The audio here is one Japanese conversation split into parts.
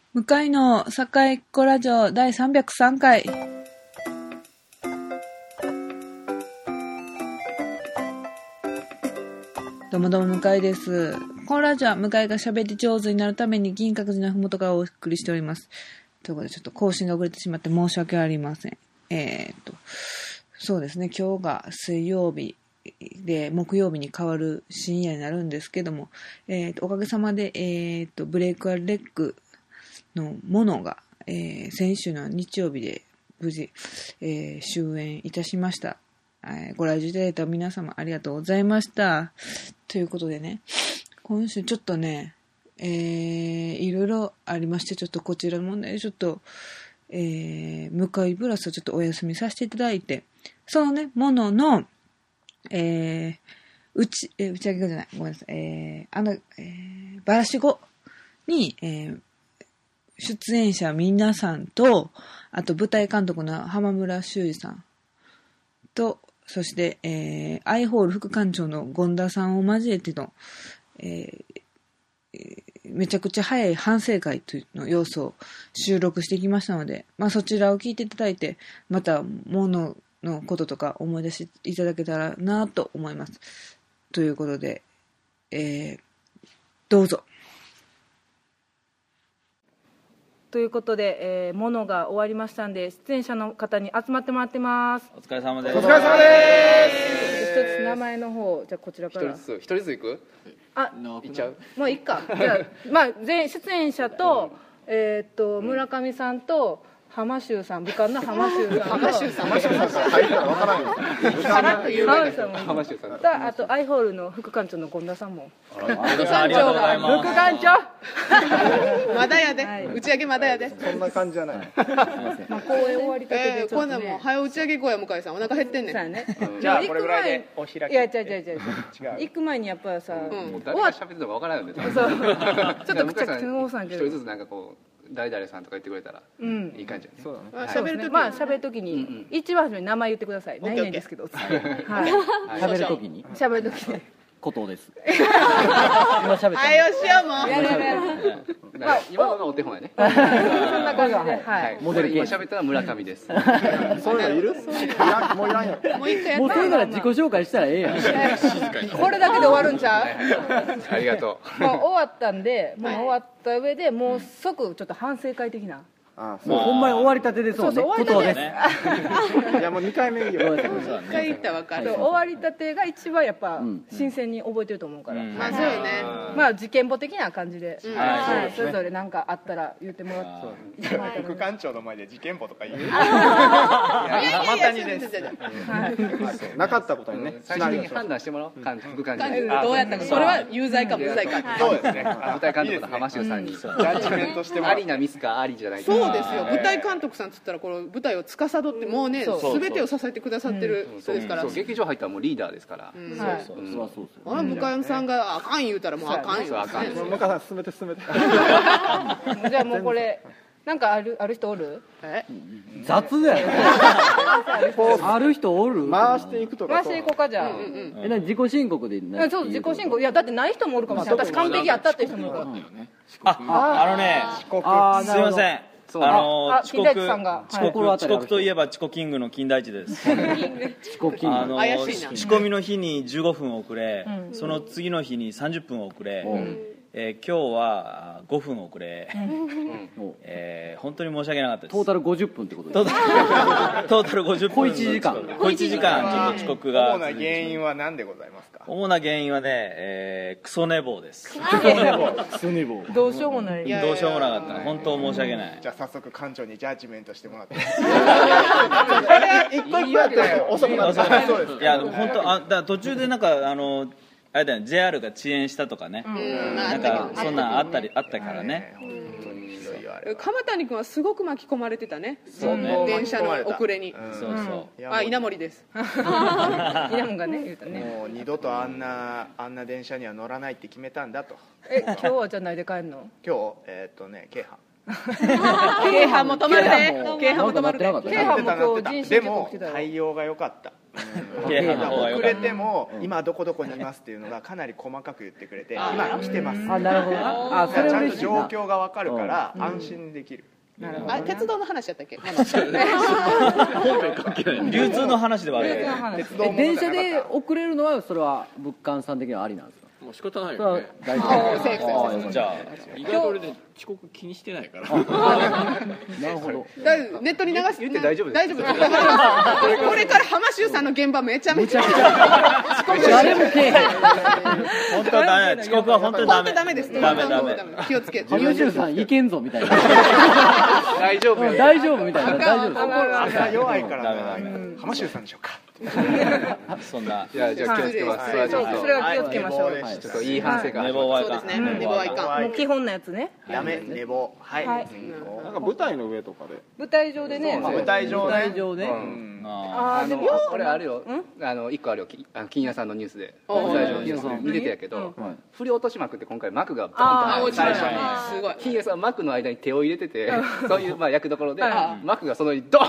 向かいの栄っ子ラジオ第303回。どうもどうも向井です。このラジオは向井が喋り上手になるために銀閣寺のふもとからお送りしております。ということでちょっと更新が遅れてしまって申し訳ありません。そうですね、今日が水曜日で木曜日に変わる深夜になるんですけども、おかげさまで、ブレイクアレッグのものが、先週の日曜日で無事、終演いたしました。ご来場いただいた皆様ありがとうございました。ということでね、今週ちょっとね、いろいろありまして、ちょっとこちらもね、ちょっと、向かいブラスをちょっとお休みさせていただいて、そのね、ものの、打ち上げじゃない、ごめんなさい、バラシゴに、出演者皆さんと、あと舞台監督の浜村修二さんと、そして、アイホール副館長の権田さんを交えての、めちゃくちゃ早い反省会というの要素を収録してきましたので、まあそちらを聞いていただいて、また物のこととか思い出していただけたらなと思います。ということで、どうぞ。ということで、ものが終わりましたんで、出演者の方に集まってもらってます。 お疲れ様です。 お疲れ様です。 一つ名前の方、じゃあこちらから。 一人ずつ行く？ あ、 行っちゃう？ もういいか。じゃあ、まあ全員出演者と、村上さんと浜修さん、武漢の浜修さんと、 浜修さんが入ったらわからんよ。 さらっと言うだけ。 浜修さんと、あとアイホールの副館長の権田さんも。 副館長が副館長。 まだやで、打ち上げまだやで。 そんな感じじゃない。 まあ公演終わりたてでちょっとね。 今度も早打ち上げ後や向井さん、お腹減ってんねん。 そうやね。 じゃあこれぐらいでお開き。 いや違う。行く前にやっぱりさ、 誰が喋ってるのかわからないよね。 そう。ちょっとくちゃくちゃのさんけど。 一人ずつなんかこう。誰々さんとか言ってくれたらいい感じやね。 そうだね。 喋る時、まあ喋る時に一番初めに名前言ってください。何々ですけど。はい。 喋る時に喋る時に。 ことです。今喋った。 はい、よしよ、もう。 今のがお手本やね。 そんな感じで、はい。 モデル系。 今喋ったのは村上です。 そういうのいる？もういらんよ。 もう一回やっもうそれなら自己紹介したらええやん。 これだけで終わるんちゃう？ ありがともう終わったんで、もう終わった上でもう即ちょっと反省会的な。 もうほんまに終わりたてですもんね。ことです。 う。いやもう2回目いいよ。 一回言ったら分かる。 終わりたてが一番やっぱ新鮮に覚えてると思うから。 まあそうよね。 まあ事件簿的な感じで、それぞれ何かあったら言ってもらって。 副館長の前で事件簿とか言う。 またにです。 なかったことにね。最終的に判断してもらおう。副館長。 どうやったか、それは有罪か無罪か。 そうですね。 舞台監督の浜修さんに。ジャッジメントしてもらう。 ありなミスかありじゃないか。 そうですよ。舞台監督さんっつったらこの舞台を司ってもうね、全てを支えてくださってる人ですから。 劇場入ったらもうリーダーですから。 そう。 あの向井さんがあかん言うたらもうあかんよ。 向井さん進めて。 じゃあもうこれなんかある人おる？ 雑だよ。ある人おる？ 回していくとか。 回していこうかじゃあ。 自己申告でな。 そう自己申告。いやだってない人もおるかもしれない。私完璧やったっていう人もいるから。 すいません。遅刻といえばチコキングの金田一です。仕込みの日に15分遅れ、その次の日に30分遅れ、今日は5分遅れ、本当に申し訳なかったです。 トータル50分ってことです。 トータル50分。 小1時間。 小1時間ちょっと遅刻が。 主な原因は何でございますか？ 主な原因はね、クソ寝坊です。 どうしようもない。 どうしようもなかった。本当申し訳ない。 じゃあ早速館長にジャッジメントしてもらって。 一個一個やって遅くなった。 いや本当だから途中でなんかあれだよね、JR が遅延したとかね、なんかそんなんあったからね。 鎌谷君はすごく巻き込まれてたね。電車の遅れに。あ、稲森です。 稲森がね言うとね。 もう二度とあんな電車には乗らないって決めたんだと。 今日はじゃないで帰るの？ 今日京阪。 京阪も止まるね。京阪も止まるね。 京阪も今日でも対応が良かった。遅れても今どこどこにいますっていうのがかなり細かく言ってくれて、今来てます。 あ、なるほどな。 それちゃんと状況が分かるから安心できる。 あ、鉄道の話やったっけ？ 流通の話ではある。 電車で遅れるのはそれは物販さん的にはありなんですか？ もう仕方ないよね。 大丈夫。じゃあ意外と俺ね遅刻気にしてないから。 なるほど。 ネットに流す言って大丈夫です。 大丈夫です。これから浜修さんの現場めちゃめちゃ誰もけえへん。 本当はダメ。遅刻は本当にダメ。 ダメです。 ダメ。 気をつけて。 浜修さんいけんぞみたいな。 大丈夫大丈夫みたいな。大丈夫。 朝弱いから浜修さんでしょうか。 そんな。 じゃあ気をつけます。それはちょっと。 それは気をつけましょう。 ちょっといい反省が。 寝坊はいかん。 そうですね。寝坊はいかん。 もう基本のやつね。 ダメ寝坊。はい。 なんか舞台の上とかで舞台上でね。 舞台上ね。 でも俺あるよ。一個あるよ。金谷さんのニュースで舞台上のニュース見てたけど、振り落とし幕って今回幕がバンと最初に。 すごい。 金谷さん幕の間に手を入れてて、そういう役どころで幕がそのにドン。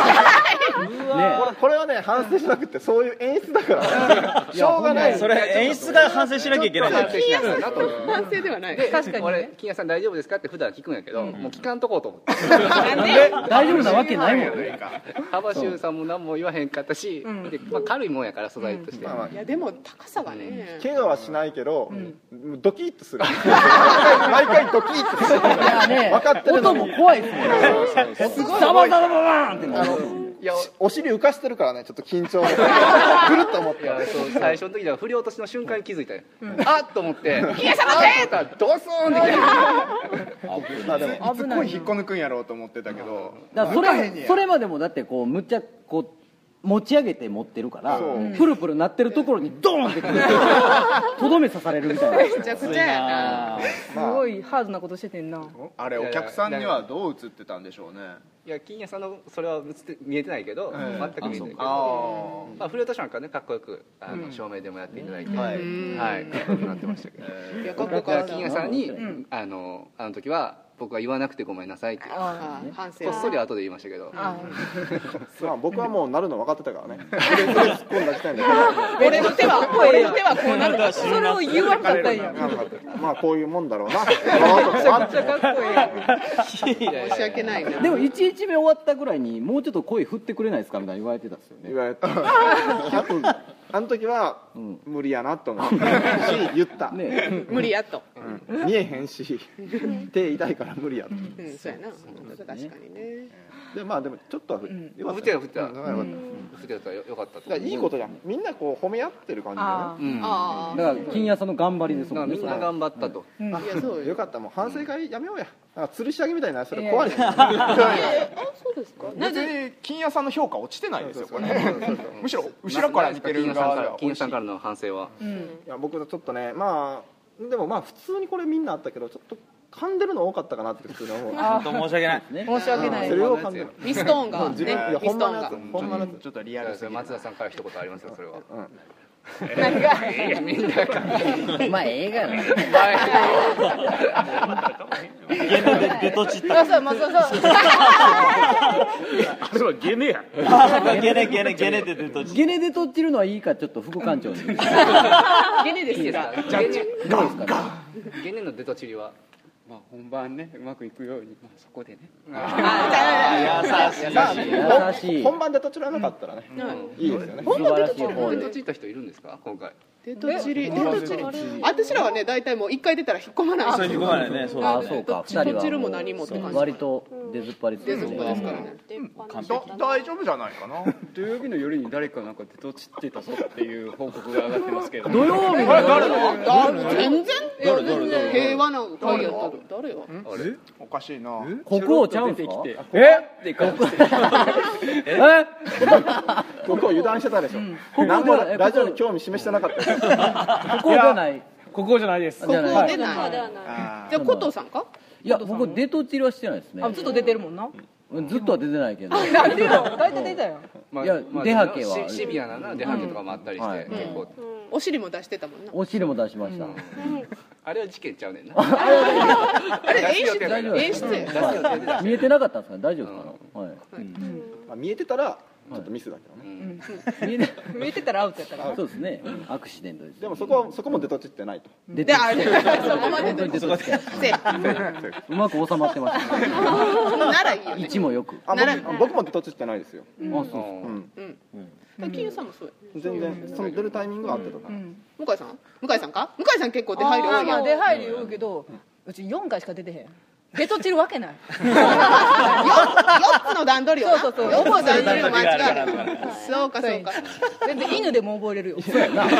これはね反省しなくてそういう演出だからしょうがない。 それ演出が反省しなきゃいけない。 反省ではない。 確かに俺金谷さん大丈夫ですかって普段聞くんやけど、もう聞かんとこうと思って。 大丈夫なわけないもんね。 浜修さんも何も言わへんかったし、軽いもんやから素材として。 いやでも高さがね。 怪我はしないけどドキッとする。毎回ドキッとする。分かってるのに。 音も怖いですね。ザバザババーンってなる。 いやお尻浮かしてるからねちょっと緊張くるっと思って。 最初の時は振り落としの瞬間に気づいたよ。あっと思って「金谷さん待って!」ドスーンってきた。 でもいつ声引っこ抜くんやろうと思ってたけど、 それまでもだってこうむっちゃこう持ち上げて持ってるからプルプルなってるところにドーンってくるとどめ刺されるみたいな。 めちゃくちゃやな。 すごいハードなことしててんな。 あれお客さんにはどう映ってたんでしょうね。 いや金谷さんのそれは見えてないけど、全く見えてないけど、振り落としなんかねかっこよく照明でもやっていただいて、はいかっこよくなってましたけど。 いやかっこよかった。 金谷さんにあの時は僕は言わなくてごめんなさいって反省こっそり後で言いましたけど、 まあ僕はもうなるの分かってたからね。突っ込んだ時点で俺の手はこうなるだ。 それを言わんかったんや。 まあこういうもんだろうな。 めちゃくちゃかっこいい。 申し訳ないな。 でも1日目終わったぐらいにもうちょっと声振ってくれないですかみたいに言われてたんですよね。 言われた。あの時は無理やなと思ったし言った。 無理やと。 見えへんし手痛いから無理やと。 そうやな。確かにね。 でまあでもちょっとは振ってたらよかったと。 いいことじゃん。みんなこう褒め合ってる感じだね。 だから金谷さんの頑張りですもんね。 みんな頑張ったと。 いやそうよかった。もう反省会やめようや。吊るし上げみたいなそれ怖い。 そうですか。 別に金谷さんの評価落ちてないですよこれ。むしろ後ろから見てる側では金谷さんからの反省は。 いや僕ちょっとねまあでもまあ普通にこれみんなあったけどちょっと噛んでるの多かったかなって普通に思う。 本当申し訳ない。 申し訳ない。 それを噛んでる。 ミストーンがね。ミストーンが。 ほんまのやつ。 ちょっとリアルです。松田さんから一言ありますよそれは。 何が？ みんなが。 まあ映画やな。 ゲネでとちった。 松田さん。 それはゲネや。 ゲネでとち。 ゲネでとっちるのはいいかちょっと副館長に。 ゲネですけど。 どうですか。 ゲネのデトチリは。 まあ本番ねうまくいくようにそこでね。 優しい。 本番で途中らなかったらねいいですよね。 素晴らしい方デで。 トチった人いるんですか今回。 デトチリ。私らはね大体もう一回出たら引っ込まない。 そう引っ込まないね。そうだ。 そうか。 デトチルも何もって感じ。 割と出ずっぱりですね。 ですからね。 大丈夫じゃないかな。 土曜日の夜に誰かなんか出とちってたぞっていう報告が上がってますけど。 土曜日の全然平和な会やった。誰よ。 あれおかしいな。 国王ちゃうんすか。 って顔して。 国王油断してたでしょ。何もラジオに興味示してなかった。 国王じゃない。 国王じゃないです。 ここでない。じゃあコトーさんか。 いや僕デトチルはしてないですね。 ずっと出てるもんな。 ずっとは出てないけど。 なんでよ。大体出たよ。 いや出はけはシビアな出はけとかもあったりして結構。 お尻も出してたもんな。 お尻も出しました。 あれは事件ちゃうねんな。 あれ演出大丈夫演出見えてなかったんですか大丈夫ですかはい見えてたらちょっとミスだけどね、 見えてたらアウトやったからそうですねアクシデントですでもそこも出とちってないと出であれそこまででてうまく収まってましたねならいいよね。 位置もよく僕も出とちってないですよ、 あそう金融さんもそうや。 全然その出るタイミングが合ってたから、 向井さんか向井さん結構出入り多いやん。 出入り多いけどうち4回しか出てへん出とちるわけない 4つの段取りをな。 そうそう 4つの段取りを間違える。そうかそうか。 全然犬でも覚えれるよそうやな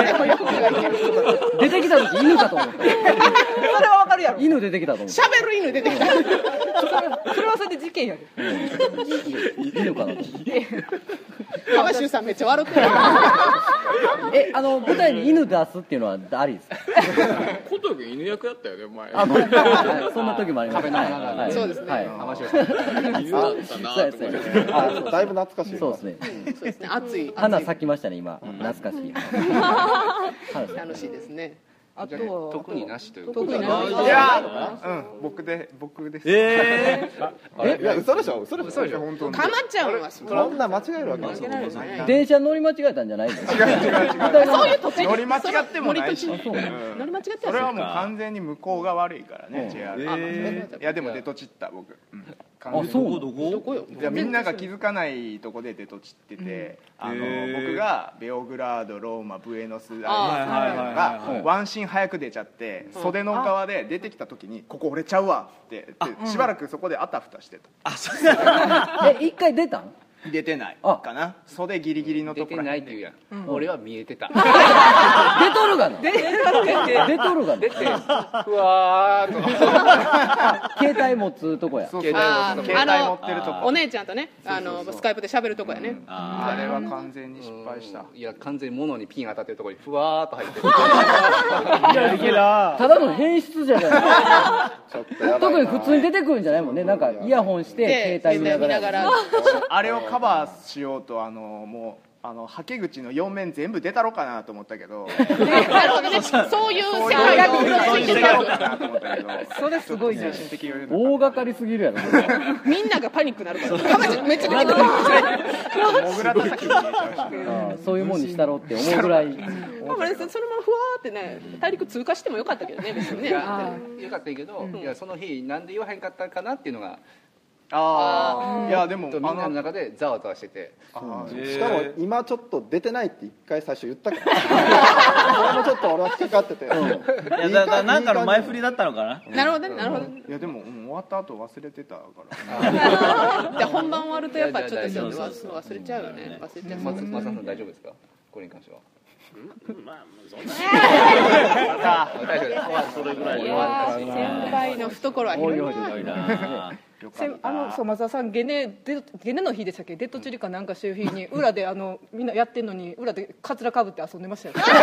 出てきた時犬かと思ったそれはわかるやろ犬出てきたと思った喋る犬出てきた。 それはそれで事件やで犬かなと思って浜修さんめっちゃ笑ってる。 舞台に犬出すっていうのはありですか小峠犬役やったよね前。 そんな時もありますそうですね。 浜城さん。 犬だったなと思って。 だいぶ懐かしいそうですねそうですね。熱い。 花咲きましたね今懐かしい楽しいですね。 あとは特になしという特にないいや僕ですいや嘘でしょ本当にかまちゃんはそんな間違えるわけない電車乗り間違えたんじゃないの違うそういう土地乗り間違ってもないし乗り間違ってそれはもう完全に向こうが悪いからね JR いやでも出とちった僕そうどこよ。 いやみんなが気づかないとこで出とちってて僕がベオグラードローマブエノスアイレスがワンシーン早く出ちゃって袖の側で出てきた時にここ折れちゃうわってしばらくそこであたふたしてた一回出たん出てないかな袖ギリギリのところ出てないって言うやん。俺は見えてた。 出とるがな出とるがな出てふわーっと携帯持つとこや携帯持ってるとこお姉ちゃんとねスカイプで喋るとこやね。 あれは完全に失敗した。 いや完全に物にピン当たってるところにふわーっと入ってる。 ただの変質じゃない特に普通に出てくるんじゃないもんねなんかイヤホンして携帯見ながらあれをカバーしようともうはけ口の4面全部出たろかなと思ったけどなるほどね。そういう世界がそういう世界かなと思ったけどそれすごいじゃん大掛かりすぎるやろみんながパニックになるからかまちゃんめっちゃ出てくるモグラと先に入れちゃうしそういうもんにしたろって思うぐらいそのままふわーってね大陸通過してもよかったけどね別にね。 よかったけどいやその日なんで言わへんかったかなっていうのがいやでもみんなの中でざわざわしててしかも今ちょっと出てないって一回最初言ったからそれもちょっと俺は引っかかってていやなんかの前振りだったのかな。 なるほどねなるほど。 いやでも終わった後忘れてたからじゃあ本番終わるとやっぱちょっと忘れちゃうよね。忘れちゃう。 松田さん大丈夫ですかこれに関しては。 まあそんなそれぐらい先輩の懐は広いな。 そう松田さんゲネの日でしたっけデッドチュリかなんかしてる日に裏でみんなやってんのに裏でカツラかぶって遊んでましたよカツ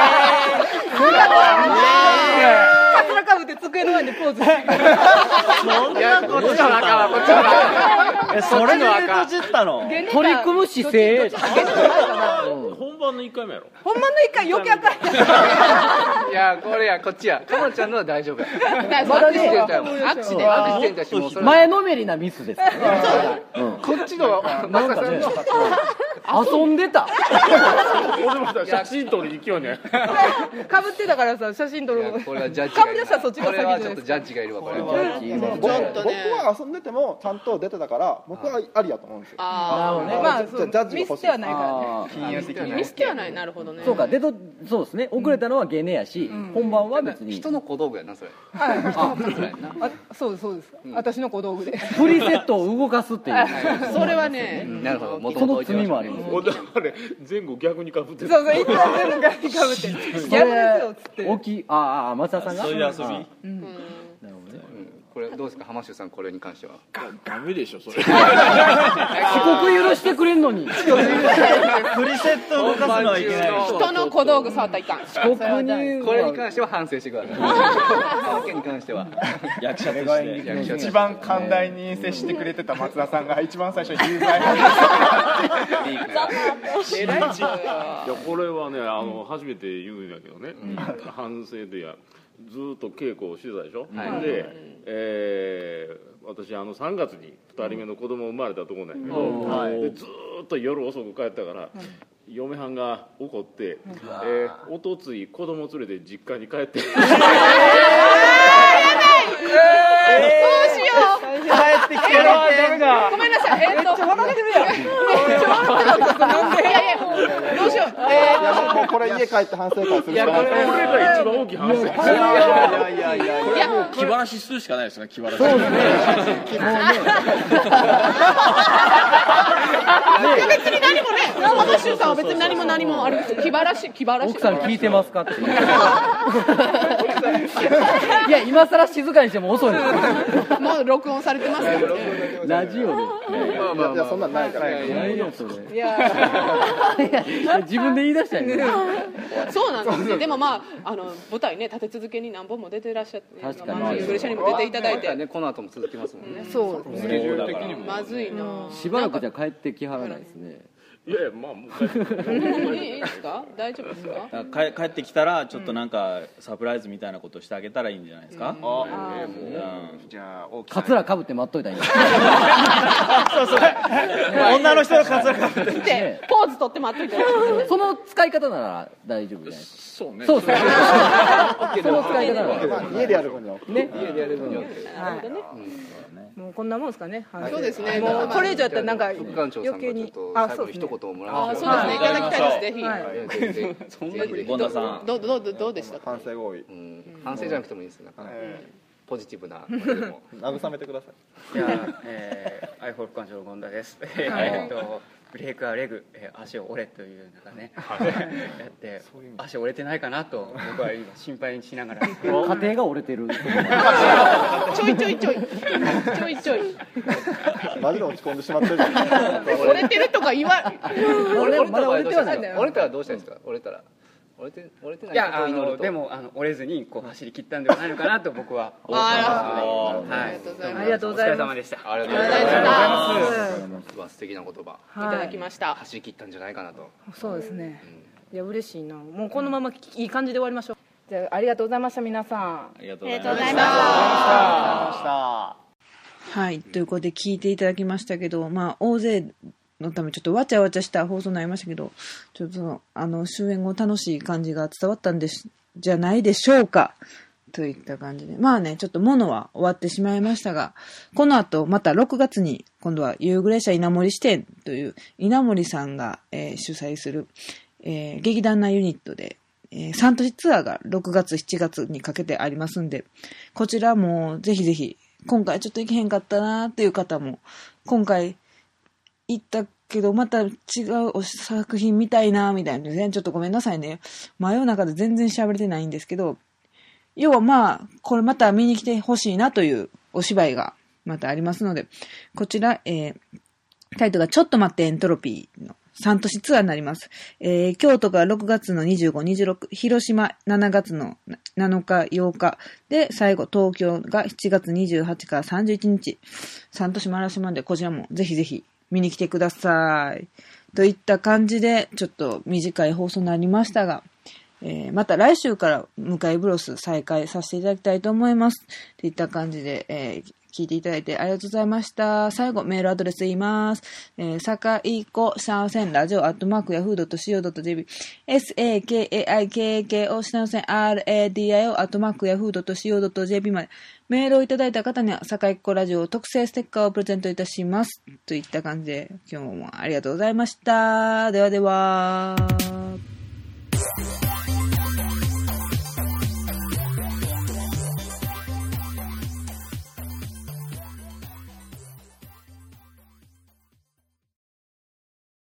ラかぶって机の前でポーズしてそんなことしたのそれで出とちったの取り組む姿勢本番の1回目やろ。 ほんまの一回余計あかんいやこれやこっちやかまちゃんのは大丈夫やまだねアクシデントやしもうそれ前のめりなミスですこっちの松田さんの遊んでた俺も写真撮りに行きよね。 かぶってたからさ写真撮るこれはジャッジかぶり出したらそっちがこれはちょっ先じゃないですかとジャッジがいるわこれは僕は遊んでてもちゃんと出てたから僕はありやと思うんですよあまあジャッジが欲しいミスってはないからね禁煙的にミスってはないなるほどね。 そうかそうですね遅れたのはゲネやし本番は別に人の小道具やなそれそうですそうです私の小道具でプリセットを動かすっていうそれはねなるほど元その 々置いて罪もあります俺あれ前後逆にかぶってそうそう一旦全部ガリかぶって逆ですよっつって松田さんがそういう遊びこれどうですか浜修さんこれに関してはダメでしょそれ。 遅刻許してくれんのにプリセットを動かすのはいけない。 人の小道具触ったらいかん。 遅刻にこれに関しては反省してくださいこの件に関しては役者として一番寛大に接してくれてた松田さんが一番最初に有罪偉い人や。 いやこれはね初めて言うんだけどね反省でずっと稽古をしてたでしょ、で、私3月に2人目の子供生まれたとこなんやけど、でずっと夜遅く帰ったから、嫁はんが怒って、おとつい子供連れて実家に帰ってどうしよう帰ってきてるごめんなさい分かれてるやんどうしようもうこれ家帰って反省会するしかない。 これが一番大きい反省いや気晴らしするしかないですね。気晴らしそうですね。 別に何もね浜田修さんは別に何もあれです気晴らし奥さん聞いてますかっていや今更静かにしても遅いですもう録音されてますからねラジオでいやそんなんないからないよそれいや自分で言い出したよねそうなんですね。でもまあ舞台ね立て続けに何本も出てらっしゃって確かにユーグレシャにも出ていただいてこの後も続きますもんね。 そうスケジュール的にもまずいなしばらくじゃ帰ってきはらないですね。 いやいやまあもう帰っていいですか大丈夫ですか帰ってきたらちょっとなんかサプライズみたいなことしてあげたらいいんじゃないですか。 じゃあカツラかぶって待っといたらいいそうそう女の人のカツラかぶってポーズ取って待っといてその使い方なら大丈夫じゃないですか。 そうねそうですねその使い方なら家でやる分にはね家でやる分にはもうこんなもんですかね。 そうですね。 もうこれ以上やったらなんか副館長さんからちょっと最後に一言もらわせて。 そうですね。いただきたいです。ぜひ。 そんなに権田さんどうでしたか。 反省合意。 反省じゃなくてもいいです。ポジティブな慰めてください。 いやアイフォー副館長の権田です。ブレイクアレグ、足を折れというのがねやって足折れてないかなと僕は今心配しながら家庭が折れてるちょいマジで落ち込んでしまってるじゃん折れてるとか言わまだ折れてはないんだよ。 折れたらどうしたんですか。折れてないいやでも折れずにこう走り切ったんではないのかなと僕は思ってます。 ありがとうございます。 お疲れ様でした。 ありがとうございます。素敵な言葉いただきました。 走り切ったんじゃないかなと。 そうですね。いや嬉しいな。もうこのままいい感じで終わりましょう。じゃあありがとうございました皆さん。 ありがとうございました。 はい、ということで聞いていただきましたけど、まあ大勢のためちょっとわちゃわちゃした放送になりましたけど、ちょっと終演後楽しい感じが伝わったんじゃないでしょうかといった感じで、まあねちょっとものは終わってしまいましたが、この後また6月に今度はユーグレシャ稲森支店という稲森さんが、主催する、劇団内ユニットで、3都市ツアーが6月7月にかけてありますんで、こちらもぜひぜひ今回ちょっと行けへんかったなーっていう方も今回行ったけどまた違う作品見たいなみたいなね、ちょっとごめんなさいね、真夜中で全然喋れてないんですけど、要はまあこれまた見に来てほしいなというお芝居がまたありますので、こちら、タイトルがちょっと待ってエントロピーの3都市ツアーになります。京都が6月の25、26、広島7月の7日、8日、で、最後東京が7月28から31日、3都市回らしまんで、こちらもぜひぜひ見に来てください。といった感じで、ちょっと短い放送になりましたが、また来週から向井ブロス再開させていただきたいと思います。といった感じで、聞いていただいてありがとうございました。最後、メールアドレス言います。さかいこシャンセンラジオ@yahoo.co.jp SAKAIKKO シャンセン RADIO @yahoo.co.jp までメールをいただいた方にはさかいこラジオ特製ステッカーをプレゼントいたします。といった感じで今日もありがとうございました。ではでは。